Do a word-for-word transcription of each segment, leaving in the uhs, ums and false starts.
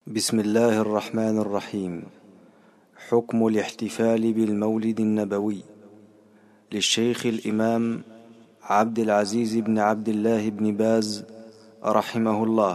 بسم الله الرحمن الرحيم. حكم الاحتفال بالمولد النبوي للشيخ الإمام عبد العزيز بن عبد الله بن باز رحمه الله.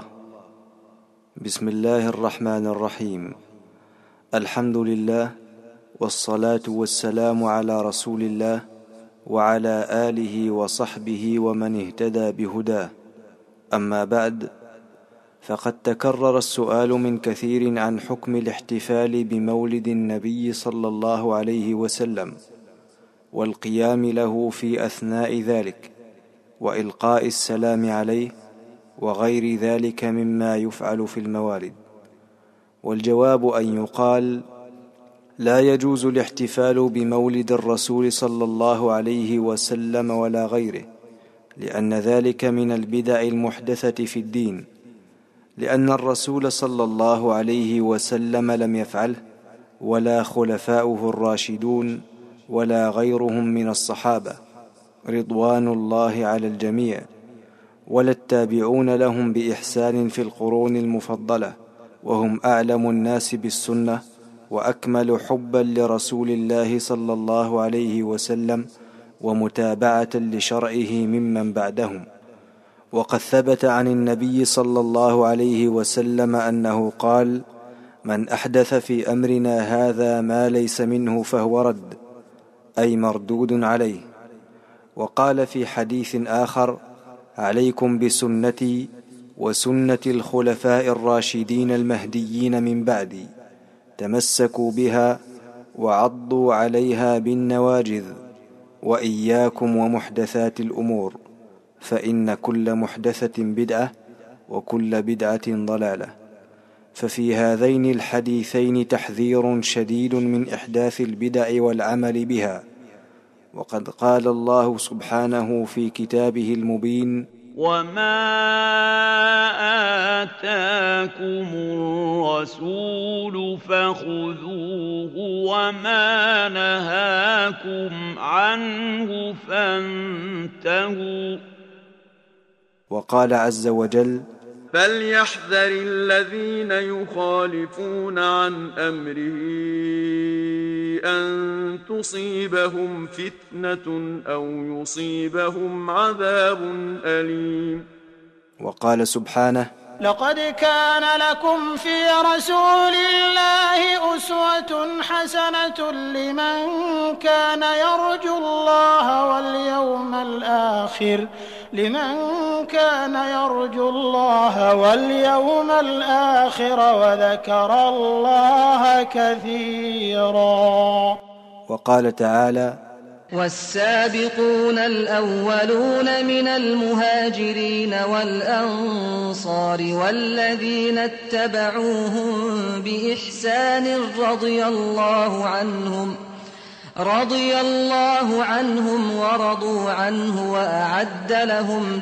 بسم الله الرحمن الرحيم. الحمد لله والصلاة والسلام على رسول الله وعلى آله وصحبه ومن اهتدى بهداه. أما بعد، فقد تكرر السؤال من كثير عن حكم الاحتفال بمولد النبي صلى الله عليه وسلم والقيام له في أثناء ذلك وإلقاء السلام عليه وغير ذلك مما يفعل في الموالد. والجواب أن يقال: لا يجوز الاحتفال بمولد الرسول صلى الله عليه وسلم ولا غيره، لأن ذلك من البدع المحدثة في الدين، لأن الرسول صلى الله عليه وسلم لم يفعله، ولا خلفاؤه الراشدون، ولا غيرهم من الصحابة رضوان الله على الجميع، ولا التابعون لهم بإحسان في القرون المفضلة، وهم أعلم الناس بالسنة وأكمل حبا لرسول الله صلى الله عليه وسلم ومتابعة لشرعه ممن بعدهم. وقد ثبت عن النبي صلى الله عليه وسلم أنه قال: من أحدث في أمرنا هذا ما ليس منه فهو رد، أي مردود عليه. وقال في حديث آخر: عليكم بسنتي وسنة الخلفاء الراشدين المهديين من بعدي، تمسكوا بها وعضوا عليها بالنواجذ، وإياكم ومحدثات الأمور، فإن كل محدثة بدعة وكل بدعة ضلالة. ففي هذين الحديثين تحذير شديد من إحداث البدع والعمل بها. وقد قال الله سبحانه في كتابه المبين: وما آتاكم الرسول فخذوه وما نهاكم عنه فانتهوا. وقال عز وجل: فليحذر الذين يخالفون عن أمره أن تصيبهم فتنة أو يصيبهم عذاب أليم. وقال سبحانه: لقد كان لكم في رسول الله أسوة حسنة لمن كان يرجو الله واليوم الآخر لمن كان يرجو الله واليوم الآخر وذكر الله كثيرا. وقال تعالى: والسابقون الأولون من المهاجرين والأنصار والذين اتبعوهم بإحسان رضي الله عنهم رضي الله عنهم ورضوا عنه وأعد لهم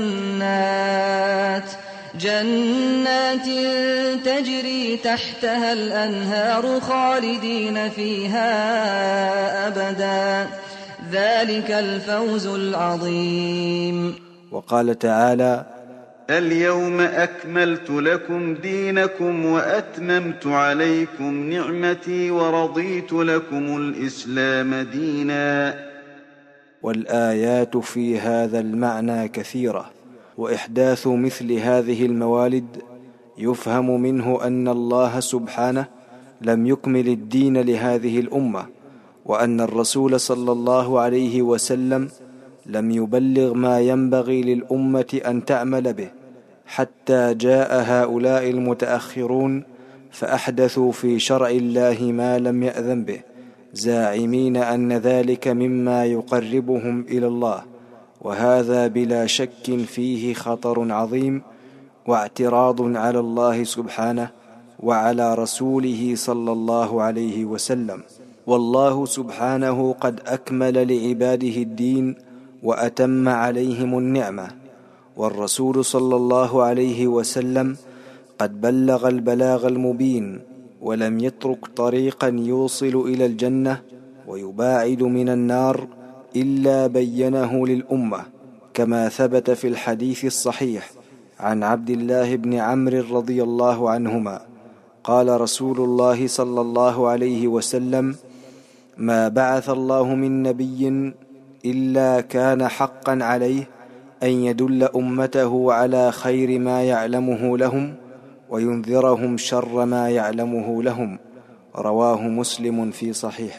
جنات جنات تجري تحتها الأنهار خالدين فيها أبدا، ذلك الفوز العظيم. وقال تعالى: اليوم أكملت لكم دينكم وأتممت عليكم نعمتي ورضيت لكم الإسلام دينا. والآيات في هذا المعنى كثيرة، وإحداث مثل هذه الموالد يفهم منه أن الله سبحانه لم يكمل الدين لهذه الأمة، وأن الرسول صلى الله عليه وسلم لم يبلغ ما ينبغي للأمة أن تعمل به، حتى جاء هؤلاء المتأخرون فأحدثوا في شرع الله ما لم يأذن به، زاعمين أن ذلك مما يقربهم إلى الله، وهذا بلا شك فيه خطر عظيم واعتراض على الله سبحانه وعلى رسوله صلى الله عليه وسلم. والله سبحانه قد أكمل لعباده الدين وأتم عليهم النعمة، والرسول صلى الله عليه وسلم قد بلغ البلاغ المبين، ولم يترك طريقا يوصل إلى الجنة ويباعد من النار إلا بينه للأمة، كما ثبت في الحديث الصحيح عن عبد الله بن عمرو رضي الله عنهما قال رسول الله صلى الله عليه وسلم: ما بعث الله من نبي إلا كان حقا عليه أن يدل أمته على خير ما يعلمه لهم وينذرهم شر ما يعلمه لهم. رواه مسلم في صحيحه.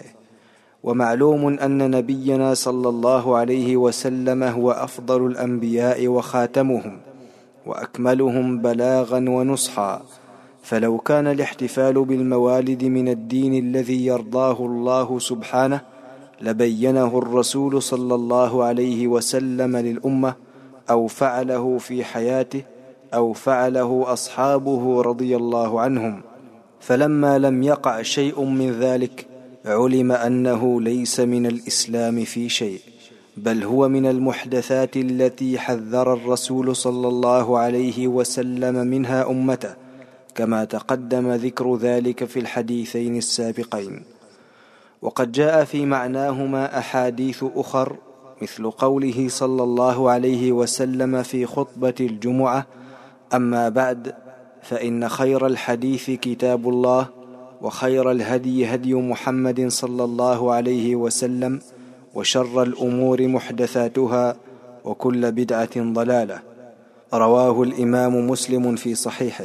ومعلوم أن نبينا صلى الله عليه وسلم هو أفضل الأنبياء وخاتمهم وأكملهم بلاغا ونصحا، فلو كان الاحتفال بالموالد من الدين الذي يرضاه الله سبحانه لبينه الرسول صلى الله عليه وسلم للأمة، أو فعله في حياته، أو فعله أصحابه رضي الله عنهم. فلما لم يقع شيء من ذلك علم أنه ليس من الإسلام في شيء، بل هو من المحدثات التي حذر الرسول صلى الله عليه وسلم منها أمته، كما تقدم ذكر ذلك في الحديثين السابقين. وقد جاء في معناهما أحاديث أخر، مثل قوله صلى الله عليه وسلم في خطبة الجمعة: أما بعد، فإن خير الحديث كتاب الله، وخير الهدي هدي محمد صلى الله عليه وسلم، وشر الأمور محدثاتها، وكل بدعة ضلالة. رواه الإمام مسلم في صحيحه.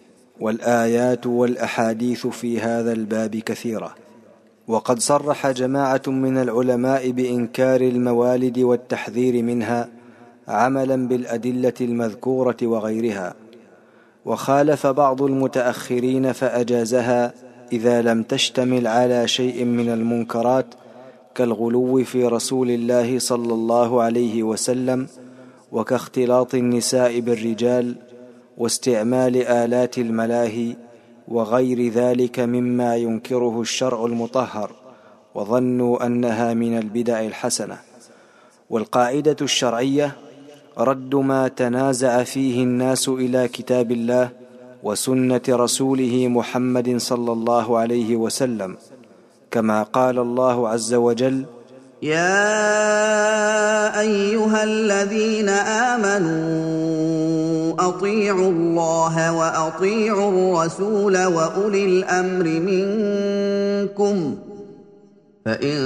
والآيات والأحاديث في هذا الباب كثيرة. وقد صرح جماعة من العلماء بإنكار الموالد والتحذير منها عملا بالأدلة المذكورة وغيرها، وخالف بعض المتأخرين فأجازها إذا لم تشتمل على شيء من المنكرات كالغلو في رسول الله صلى الله عليه وسلم، وكاختلاط النساء بالرجال، واستعمال آلات الملاهي، وغير ذلك مما ينكره الشرع المطهر، وظنوا أنها من البدع الحسنة. والقاعدة الشرعية رد ما تنازع فيه الناس إلى كتاب الله وسنة رسوله محمد صلى الله عليه وسلم، كما قال الله عز وجل: يا أيها الذين آمنوا أطيعوا الله وأطيعوا الرسول وأولي الأمر منكم، فإن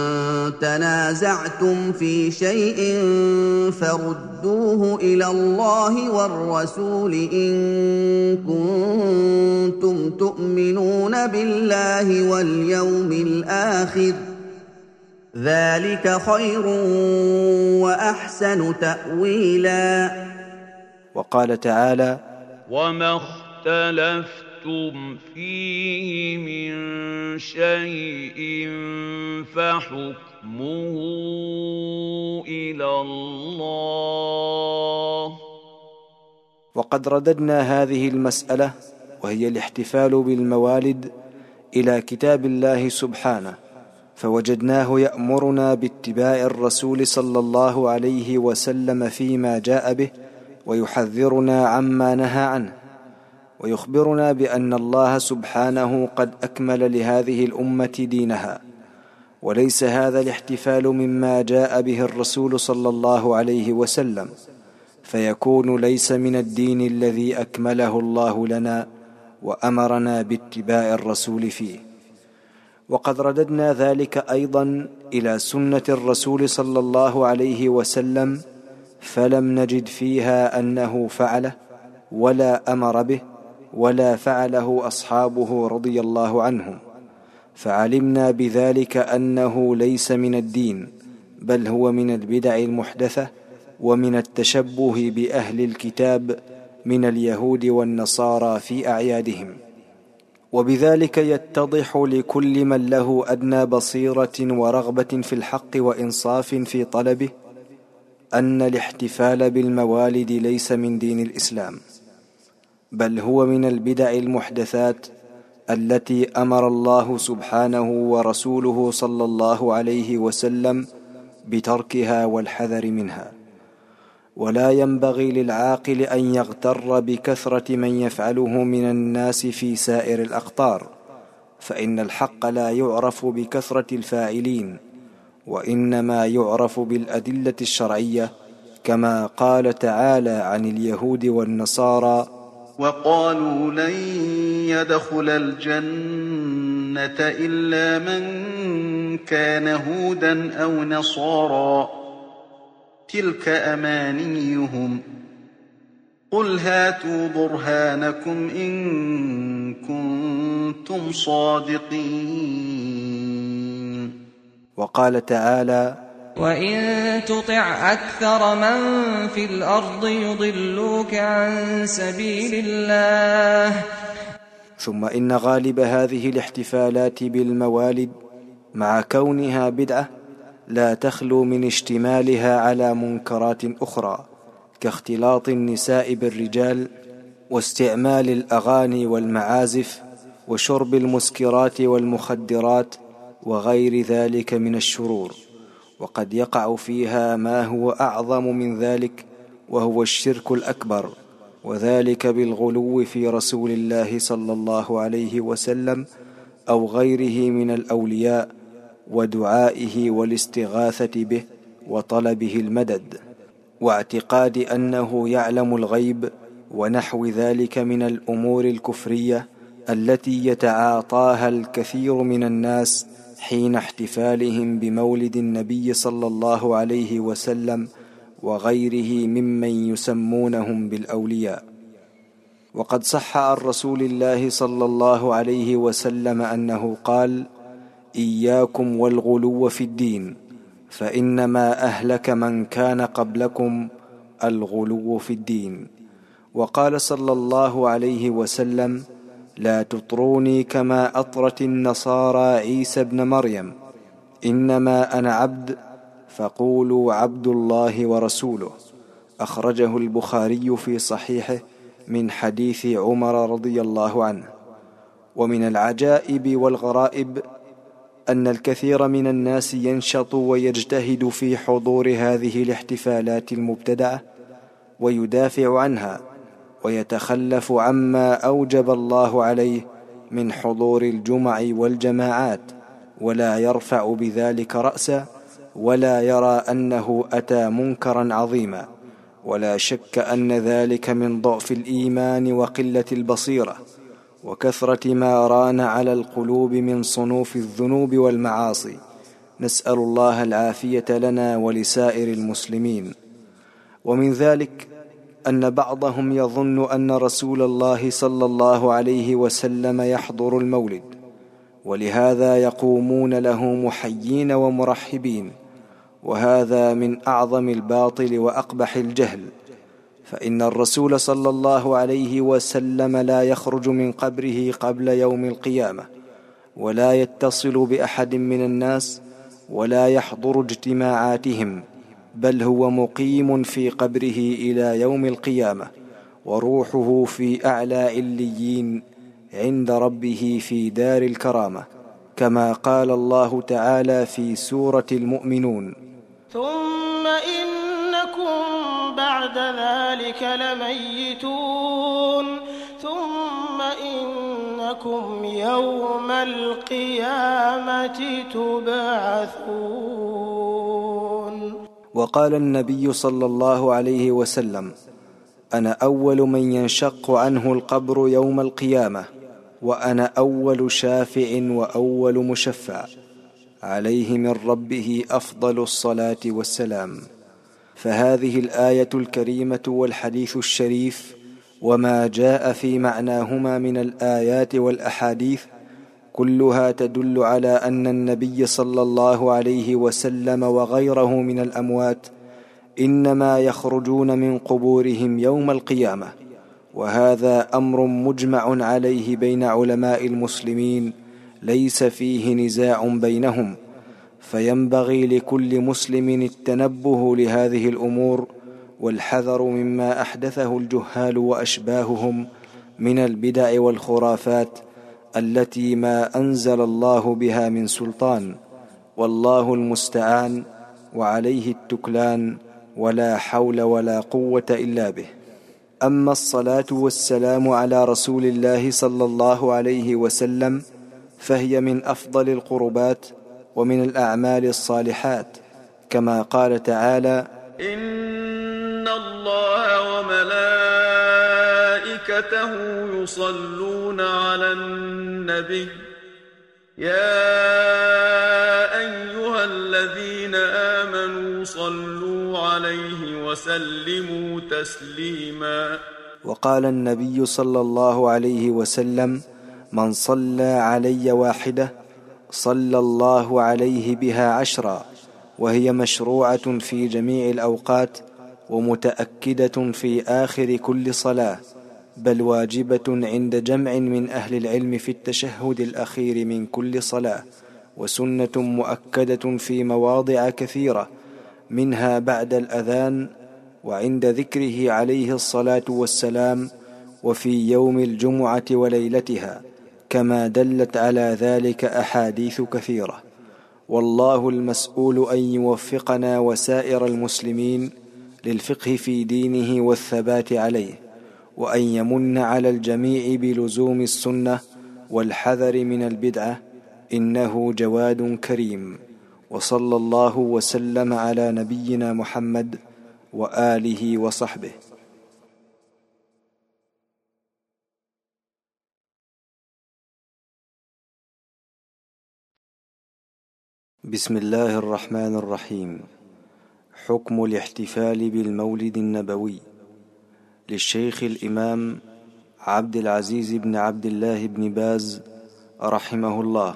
تنازعتم في شيء فردوه إلى الله والرسول إن كنتم تؤمنون بالله واليوم الآخر، ذلك خير وأحسن تأويلا. وقال تعالى: وما اختلفتم فيه من شيء فحكمه إلى الله. وقد رددنا هذه المسألة، وهي الاحتفال بالموالد، إلى كتاب الله سبحانه، فوجدناه يأمرنا باتباع الرسول صلى الله عليه وسلم فيما جاء به، ويحذرنا عما نهى عنه، ويخبرنا بأن الله سبحانه قد أكمل لهذه الأمة دينها، وليس هذا الاحتفال مما جاء به الرسول صلى الله عليه وسلم، فيكون ليس من الدين الذي أكمله الله لنا وأمرنا باتباع الرسول فيه. وقد رددنا ذلك أيضا إلى سنة الرسول صلى الله عليه وسلم، فلم نجد فيها أنه فعله ولا أمر به ولا فعله أصحابه رضي الله عنهم، فعلمنا بذلك أنه ليس من الدين، بل هو من البدع المحدثة ومن التشبه بأهل الكتاب من اليهود والنصارى في أعيادهم. وبذلك يتضح لكل من له أدنى بصيرة ورغبة في الحق وإنصاف في طلبه أن الاحتفال بالموالد ليس من دين الإسلام، بل هو من البدع المحدثات التي أمر الله سبحانه ورسوله صلى الله عليه وسلم بتركها والحذر منها. ولا ينبغي للعاقل أن يغتر بكثرة من يفعله من الناس في سائر الأقطار، فإن الحق لا يعرف بكثرة الفاعلين، وإنما يعرف بالأدلة الشرعية، كما قال تعالى عن اليهود والنصارى: وقالوا لن يدخل الجنة إلا من كان هودا أو نصارى تلك أمانيهم قل هاتوا برهانكم إن كنتم صادقين. وقال تعالى: وإن تطع أكثر من في الأرض يضلوك عن سبيل الله. ثم إن غالب هذه الاحتفالات بالموالد مع كونها بدعة لا تخلو من اشتمالها على منكرات أخرى كاختلاط النساء بالرجال واستعمال الأغاني والمعازف وشرب المسكرات والمخدرات وغير ذلك من الشرور، وقد يقع فيها ما هو أعظم من ذلك وهو الشرك الأكبر، وذلك بالغلو في رسول الله صلى الله عليه وسلم أو غيره من الأولياء ودعائه والاستغاثة به وطلبه المدد، واعتقاد أنه يعلم الغيب ونحو ذلك من الأمور الكفرية التي يتعاطاها الكثير من الناس حين احتفالهم بمولد النبي صلى الله عليه وسلم وغيره ممن يسمونهم بالأولياء. وقد صح عن رسول الله صلى الله عليه وسلم أنه قال: إياكم والغلو في الدين فإنما أهلك من كان قبلكم الغلو في الدين. وقال صلى الله عليه وسلم: لا تطروني كما أطرت النصارى عيسى ابن مريم، إنما أنا عبد فقولوا عبد الله ورسوله. أخرجه البخاري في صحيحه من حديث عمر رضي الله عنه. ومن العجائب والغرائب أن الكثير من الناس ينشط ويجتهد في حضور هذه الاحتفالات المبتدعة ويدافع عنها ويتخلف عما أوجب الله عليه من حضور الجمع والجماعات، ولا يرفع بذلك رأسا ولا يرى أنه أتى منكرا عظيما، ولا شك أن ذلك من ضعف الإيمان وقلة البصيرة وكثرة ما ران على القلوب من صنوف الذنوب والمعاصي. نسأل الله العافية لنا ولسائر المسلمين. ومن ذلك أن بعضهم يظن أن رسول الله صلى الله عليه وسلم يحضر المولد، ولهذا يقومون له محيين ومرحبين، وهذا من أعظم الباطل وأقبح الجهل، فإن الرسول صلى الله عليه وسلم لا يخرج من قبره قبل يوم القيامة، ولا يتصل بأحد من الناس، ولا يحضر اجتماعاتهم، بل هو مقيم في قبره إلى يوم القيامة، وروحه في أعلى عليين عند ربه في دار الكرامة، كما قال الله تعالى في سورة المؤمنون: ثم إنكم بعد ذلك لميتون ثم إنكم يوم القيامة تبعثون. وقال النبي صلى الله عليه وسلم: أنا أول من ينشق عنه القبر يوم القيامة، وأنا أول شافع وأول مشفع، عليه من ربه أفضل الصلاة والسلام. فهذه الآية الكريمة والحديث الشريف وما جاء في معناهما من الآيات والأحاديث كلها تدل على أن النبي صلى الله عليه وسلم وغيره من الأموات إنما يخرجون من قبورهم يوم القيامة، وهذا أمر مجمع عليه بين علماء المسلمين ليس فيه نزاع بينهم، فينبغي لكل مسلم التنبه لهذه الأمور والحذر مما أحدثه الجهال وأشباههم من البدع والخرافات التي ما أنزل الله بها من سلطان، والله المستعان وعليه التكلان، ولا حول ولا قوة إلا به. أما الصلاة والسلام على رسول الله صلى الله عليه وسلم فهي من أفضل القربات ومن الأعمال الصالحات، كما قال تعالى: إن الله وملائكته وملائكته يصلون على النبي يا أيها الذين آمنوا صلوا عليه وسلموا تسليما. وقال النبي صلى الله عليه وسلم: من صلى علي واحدة صلى الله عليه بها عشرا، وهي مشروعة في جميع الأوقات ومتأكدة في آخر كل صلاة، بل واجبة عند جمع من أهل العلم في التشهد الأخير من كل صلاة، وسنة مؤكدة في مواضع كثيرة، منها بعد الأذان وعند ذكره عليه الصلاة والسلام، وفي يوم الجمعة وليلتها، كما دلت على ذلك أحاديث كثيرة. والله المسؤول أن يوفقنا وسائر المسلمين للفقه في دينه والثبات عليه، وأن يمن على الجميع بلزوم السنة والحذر من البدعة، إنه جواد كريم. وصلى الله وسلم على نبينا محمد وآله وصحبه. بسم الله الرحمن الرحيم. حكم الاحتفال بالمولد النبوي للشيخ الإمام عبد العزيز بن عبد الله بن باز رحمه الله.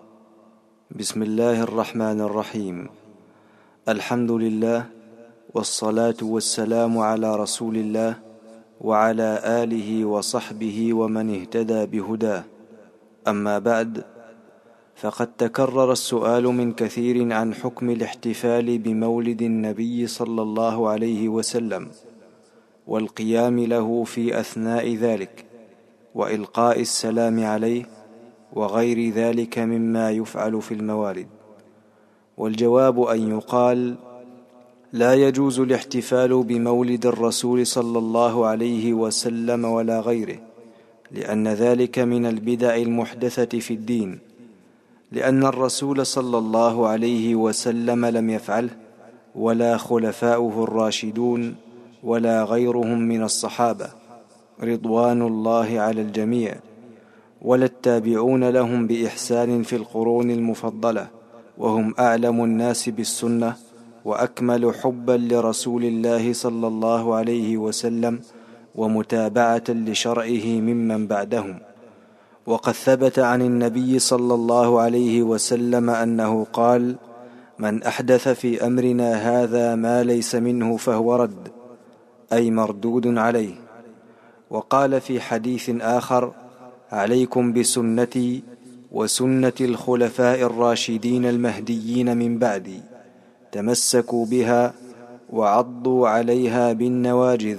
بسم الله الرحمن الرحيم. الحمد لله، والصلاة والسلام على رسول الله وعلى آله وصحبه ومن اهتدى بهداه. أما بعد، فقد تكرر السؤال من كثير عن حكم الاحتفال بمولد النبي صلى الله عليه وسلم، والقيام له في أثناء ذلك، وإلقاء السلام عليه، وغير ذلك مما يفعل في الموالد. والجواب أن يقال: لا يجوز الاحتفال بمولد الرسول صلى الله عليه وسلم ولا غيره، لأن ذلك من البدع المحدثة في الدين، لأن الرسول صلى الله عليه وسلم لم يفعله، ولا خلفاؤه الراشدون، ولا غيرهم من الصحابة رضوان الله على الجميع، ولا التابعون لهم بإحسان في القرون المفضلة، وهم أعلم الناس بالسنة وأكمل حبا لرسول الله صلى الله عليه وسلم ومتابعة لشرعه ممن بعدهم. وقد ثبت عن النبي صلى الله عليه وسلم أنه قال: من أحدث في أمرنا هذا ما ليس منه فهو رد، أي مردود عليه. وقال في حديث آخر: عليكم بسنتي وسنة الخلفاء الراشدين المهديين من بعدي، تمسكوا بها وعضوا عليها بالنواجذ،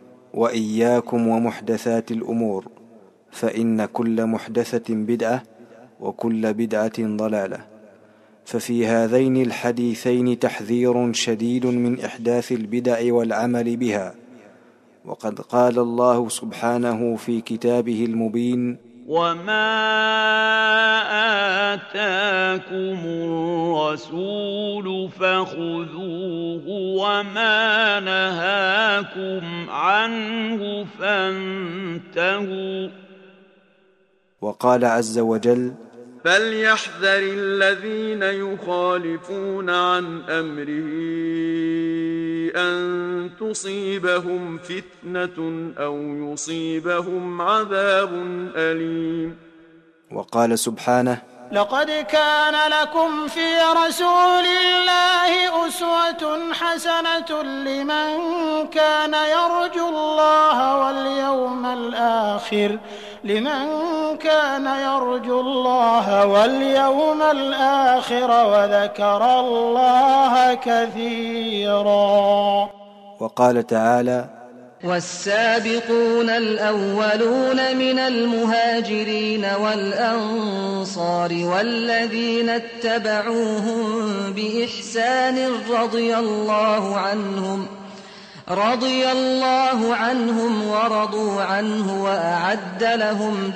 وإياكم ومحدثات الأمور، فإن كل محدثة بدعة، وكل بدعة ضلالة. ففي هذين الحديثين تحذير شديد من إحداث البدع والعمل بها. وقد قال الله سبحانه في كتابه المبين: وما آتاكم الرسول فخذوه وما نهاكم عنه فانتهوا. وقال عز وجل: فليحذر الذين يخالفون عن أمره أن تصيبهم فتنة أو يصيبهم عذاب أليم. وقال سبحانه: لقد كان لكم في رسول الله أسوة حسنة لمن كان يرجو الله واليوم الآخر لمن كان يرجو الله واليوم الآخر وذكر الله كثيرا. وقال تعالى: والسابقون الأولون من المهاجرين والأنصار والذين اتبعوهم بإحسان رضي الله عنهم رضي الله عنهم ورضوا عنه وأعد لهم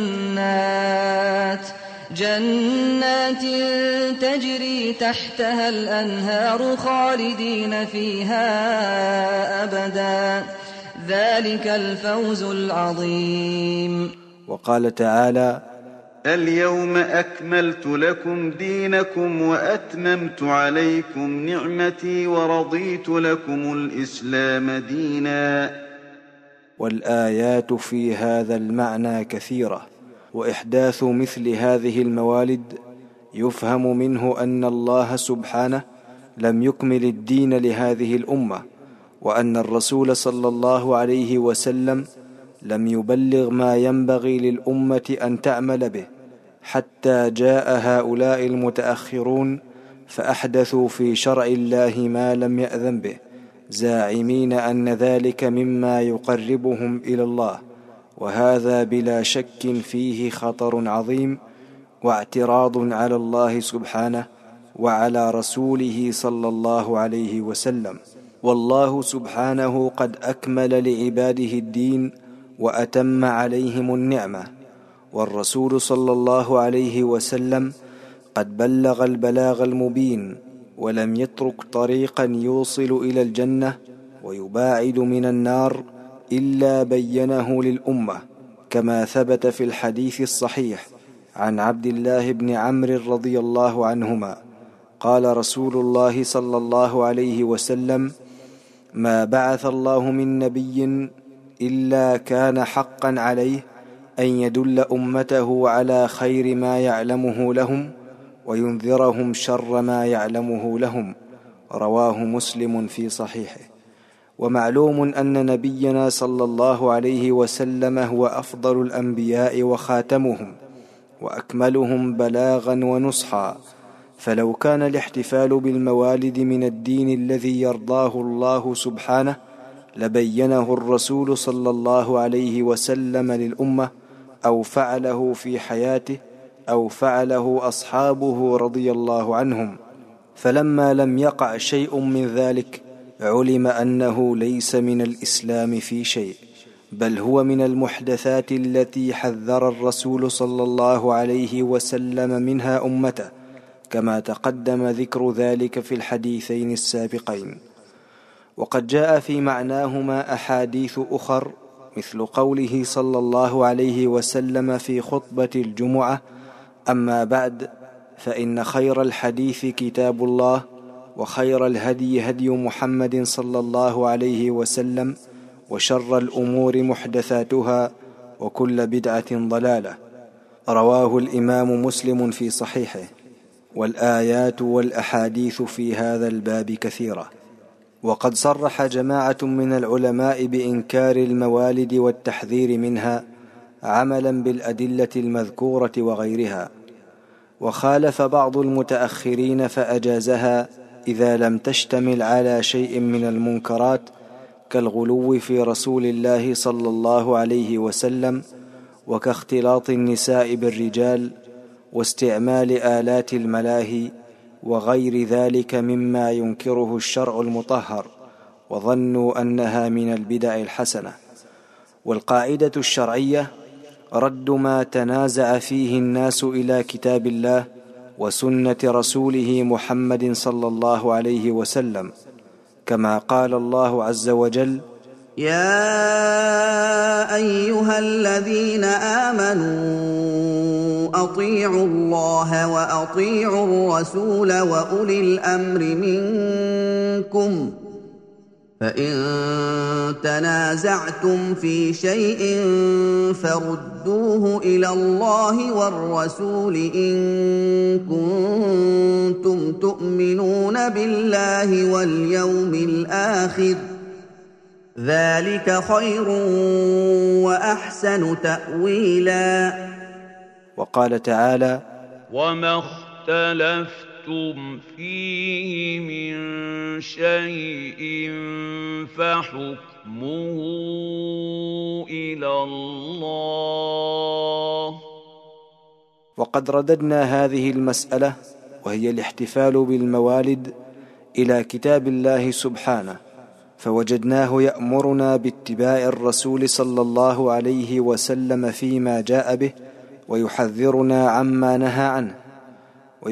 جنات جنات تجري تحتها الأنهار خالدين فيها أبدا ذلك الفوز العظيم. وقال تعالى: اليوم أكملت لكم دينكم وأتممت عليكم نعمتي ورضيت لكم الإسلام دينا. والآيات في هذا المعنى كثيرة، وإحداث مثل هذه الموالد يفهم منه أن الله سبحانه لم يكمل الدين لهذه الأمة، وأن الرسول صلى الله عليه وسلم لم يبلغ ما ينبغي للأمة أن تعمل به، حتى جاء هؤلاء المتأخرون فأحدثوا في شرع الله ما لم يأذن به، زاعمين أن ذلك مما يقربهم إلى الله، وهذا بلا شك فيه خطر عظيم واعتراض على الله سبحانه وعلى رسوله صلى الله عليه وسلم. والله سبحانه قد أكمل لعباده الدين وأتم عليهم النعمة، والرسول صلى الله عليه وسلم قد بلغ البلاغ المبين، ولم يترك طريقا يوصل إلى الجنة ويباعد من النار إلا بينه للأمة، كما ثبت في الحديث الصحيح عن عبد الله بن عمرو رضي الله عنهما قال رسول الله صلى الله عليه وسلم: ما بعث الله من نبي إلا كان حقا عليه أن يدل أمته على خير ما يعلمه لهم وينذرهم شر ما يعلمه لهم. رواه مسلم في صحيحه. ومعلوم أن نبينا صلى الله عليه وسلم هو أفضل الأنبياء وخاتمهم وأكملهم بلاغا ونصحا، فلو كان الاحتفال بالموالد من الدين الذي يرضاه الله سبحانه لبينه الرسول صلى الله عليه وسلم للأمة، أو فعله في حياته، أو فعله أصحابه رضي الله عنهم. فلما لم يقع شيء من ذلك علم أنه ليس من الإسلام في شيء، بل هو من المحدثات التي حذر الرسول صلى الله عليه وسلم منها أمته، كما تقدم ذكر ذلك في الحديثين السابقين. وقد جاء في معناهما أحاديث أخر، مثل قوله صلى الله عليه وسلم في خطبة الجمعة: أما بعد، فإن خير الحديث كتاب الله، وخير الهدي هدي محمد صلى الله عليه وسلم، وشر الأمور محدثاتها، وكل بدعة ضلالة. رواه الإمام مسلم في صحيحه. والآيات والأحاديث في هذا الباب كثيرة، وقد صرح جماعة من العلماء بإنكار الموالد والتحذير منها عملا بالأدلة المذكورة وغيرها، وخالف بعض المتأخرين فأجازها إذا لم تشتمل على شيء من المنكرات كالغلو في رسول الله صلى الله عليه وسلم، وكاختلاط النساء بالرجال، واستعمال آلات الملاهي، وغير ذلك مما ينكره الشرع المطهر، وظنوا أنها من البدع الحسنة. والقاعدة الشرعية رد ما تنازع فيه الناس إلى كتاب الله وسنة رسوله محمد صلى الله عليه وسلم، كما قال الله عز وجل: يا أيها الذين آمنوا أطيعوا الله وأطيعوا الرسول وأولي الأمر منكم، فإن تنازعتم في شيء فردوه إلى الله والرسول إن كنتم تؤمنون بالله واليوم الآخر، ذلك خير وأحسن تأويلا. وقال تعالى: وما اختلفتم فيه من شيء فحكمه إلى الله. وقد رددنا هذه المسألة، وهي الاحتفال بالموالد، إلى كتاب الله سبحانه، فوجدناه يأمرنا باتباع الرسول صلى الله عليه وسلم فيما جاء به، ويحذرنا عما نهى عنه،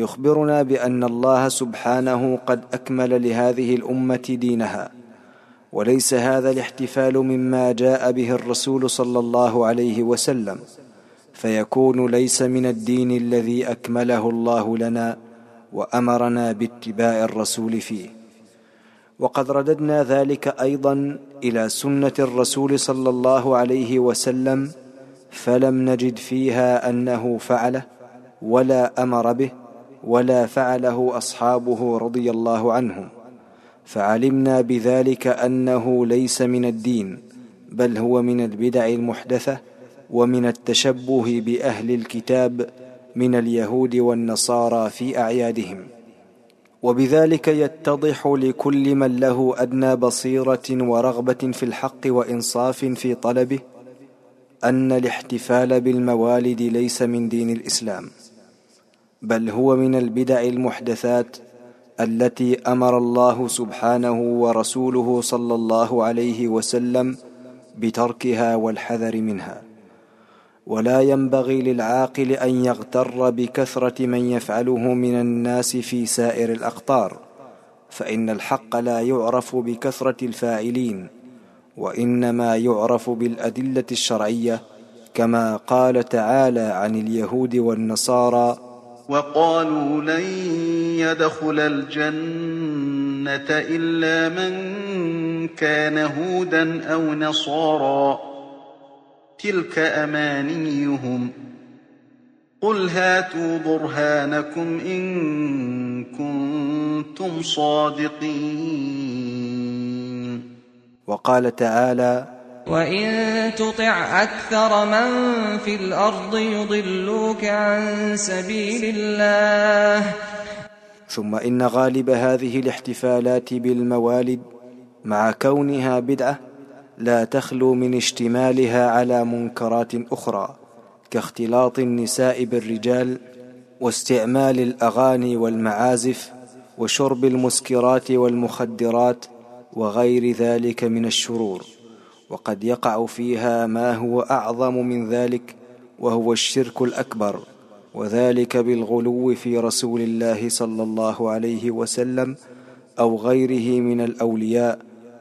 ويخبرنا بأن الله سبحانه قد أكمل لهذه الأمة دينها، وليس هذا الاحتفال مما جاء به الرسول صلى الله عليه وسلم، فيكون ليس من الدين الذي أكمله الله لنا وأمرنا باتباع الرسول فيه. وقد رددنا ذلك أيضا إلى سنة الرسول صلى الله عليه وسلم، فلم نجد فيها أنه فعله ولا أمر به ولا فعله أصحابه رضي الله عنهم، فعلمنا بذلك أنه ليس من الدين، بل هو من البدع المحدثة ومن التشبه بأهل الكتاب من اليهود والنصارى في أعيادهم. وبذلك يتضح لكل من له أدنى بصيرة ورغبة في الحق وإنصاف في طلبه أن الاحتفال بالموالد ليس من دين الإسلام، بل هو من البدع المحدثات التي أمر الله سبحانه ورسوله صلى الله عليه وسلم بتركها والحذر منها. ولا ينبغي للعاقل أن يغتر بكثرة من يفعله من الناس في سائر الأقطار، فإن الحق لا يعرف بكثرة الفاعلين، وإنما يعرف بالأدلة الشرعية، كما قال تعالى عن اليهود والنصارى: وقالوا لن يدخل الجنة إلا من كان هودا أو نصارى تلك أمانيهم قل هاتوا برهانكم إن كنتم صادقين. وقال تعالى: وإن تطع أكثر من في الأرض يضلوك عن سبيل الله. ثم إن غالب هذه الاحتفالات بالموالد مع كونها بدعة لا تخلو من اشتمالها على منكرات أخرى، كاختلاط النساء بالرجال، واستعمال الأغاني والمعازف، وشرب المسكرات والمخدرات، وغير ذلك من الشرور. وقد يقع فيها ما هو أعظم من ذلك، وهو الشرك الأكبر، وذلك بالغلو في رسول الله صلى الله عليه وسلم أو غيره من الأولياء،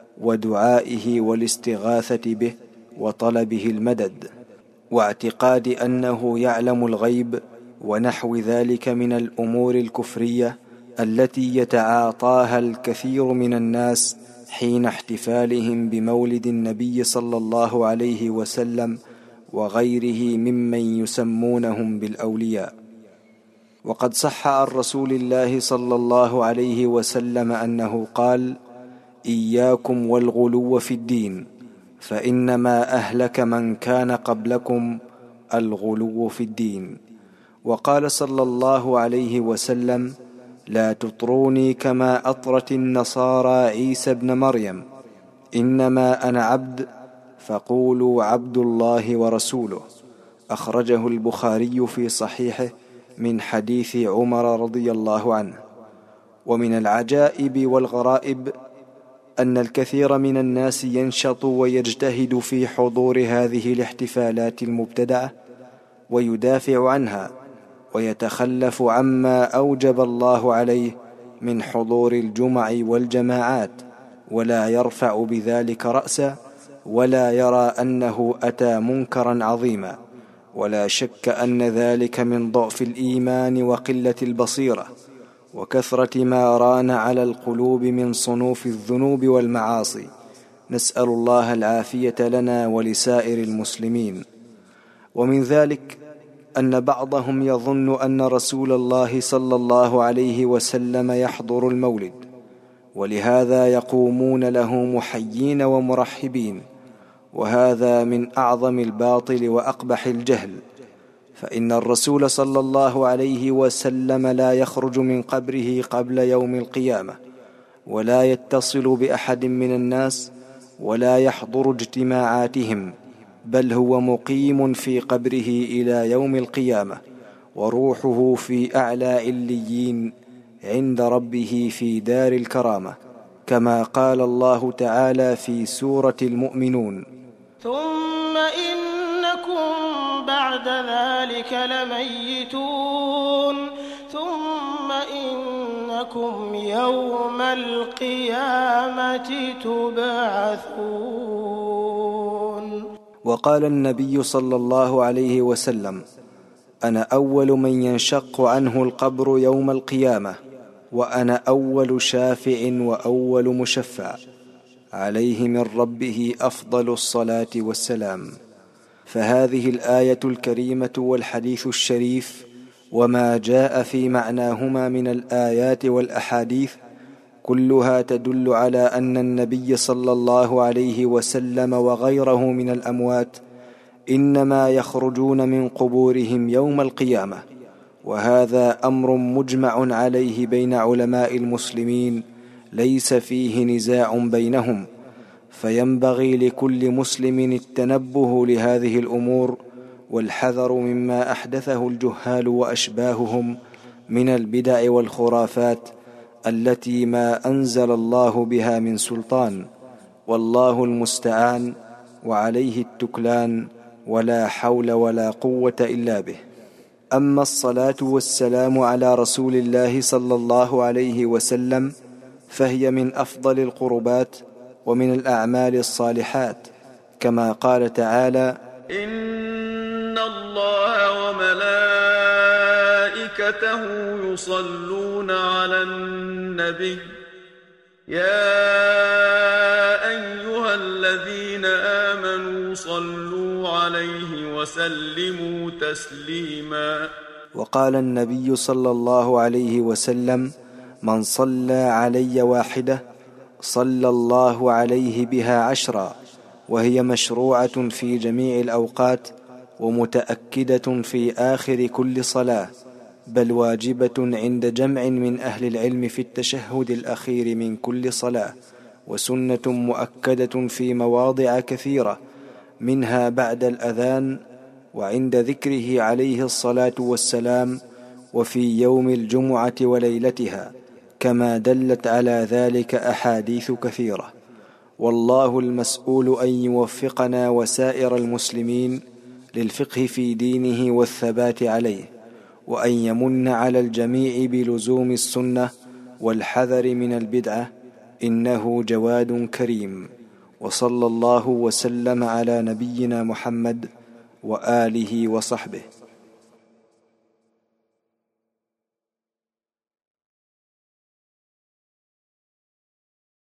ودعائه والاستغاثة به وطلبه المدد، واعتقاد أنه يعلم الغيب، ونحو ذلك من الأمور الكفرية التي يتعاطاها الكثير من الناس حين احتفالهم بمولد النبي صلى الله عليه وسلم وغيره ممن يسمونهم بالأولياء. وقد صح عن رسول الله صلى الله عليه وسلم أنه قال: إياكم والغلو في الدين، فإنما أهلك من كان قبلكم الغلو في الدين. وقال صلى الله عليه وسلم: لا تطروني كما أطرت النصارى عيسى ابن مريم، إنما أنا عبد فقولوا عبد الله ورسوله. أخرجه البخاري في صحيحه من حديث عمر رضي الله عنه. ومن العجائب والغرائب أن الكثير من الناس ينشط ويجتهد في حضور هذه الاحتفالات المبتدعة ويدافع عنها، ويتخلف عما أوجب الله عليه من حضور الجمع والجماعات، ولا يرفع بذلك رأسا، ولا يرى أنه أتى منكرا عظيما. ولا شك أن ذلك من ضعف الإيمان وقلة البصيرة وكثرة ما ران على القلوب من صنوف الذنوب والمعاصي. نسأل الله العافية لنا ولسائر المسلمين. ومن ذلك أن بعضهم يظن أن رسول الله صلى الله عليه وسلم يحضر المولد، ولهذا يقومون له محيين ومرحبين، وهذا من أعظم الباطل وأقبح الجهل. فإن الرسول صلى الله عليه وسلم لا يخرج من قبره قبل يوم القيامة، ولا يتصل بأحد من الناس، ولا يحضر اجتماعاتهم، بل هو مقيم في قبره إلى يوم القيامة، وروحه في أعلى عليين عند ربه في دار الكرامة، كما قال الله تعالى في سورة المؤمنون: ثم إنكم بعد ذلك لميتون ثم إن وإنكم يوم القيامة تبعثون. وقال النبي صلى الله عليه وسلم: أنا أول من ينشق عنه القبر يوم القيامة، وأنا أول شافع وأول مشفع، عليه من ربه أفضل الصلاة والسلام. فهذه الآية الكريمة والحديث الشريف وما جاء في معناهما من الآيات والأحاديث كلها تدل على أن النبي صلى الله عليه وسلم وغيره من الأموات إنما يخرجون من قبورهم يوم القيامة، وهذا أمر مجمع عليه بين علماء المسلمين ليس فيه نزاع بينهم. فينبغي لكل مسلم التنبه لهذه الأمور والحذر مما أحدثه الجهال وأشباههم من البدع والخرافات التي ما أنزل الله بها من سلطان، والله المستعان وعليه التكلان، ولا حول ولا قوة إلا به. أما الصلاة والسلام على رسول الله صلى الله عليه وسلم فهي من أفضل القربات ومن الأعمال الصالحات، كما قال تعالى: إن الله وملائكته يصلون على النبي يا أيها الذين آمنوا صلوا عليه وسلموا تسليما. وقال النبي صلى الله عليه وسلم: من صلى علي واحدة صلى الله عليه بها عشرا، وهي مشروعة في جميع الأوقات ومتأكدة في آخر كل صلاة، بل واجبة عند جمع من أهل العلم في التشهد الأخير من كل صلاة، وسنة مؤكدة في مواضع كثيرة، منها بعد الأذان وعند ذكره عليه الصلاة والسلام، وفي يوم الجمعة وليلتها، كما دلت على ذلك أحاديث كثيرة. والله المسؤول أن يوفقنا وسائر المسلمين للفقه في دينه والثبات عليه، وأن يمن على الجميع بلزوم السنة والحذر من البدعة، إنه جواد كريم. وصلى الله وسلم على نبينا محمد وآله وصحبه.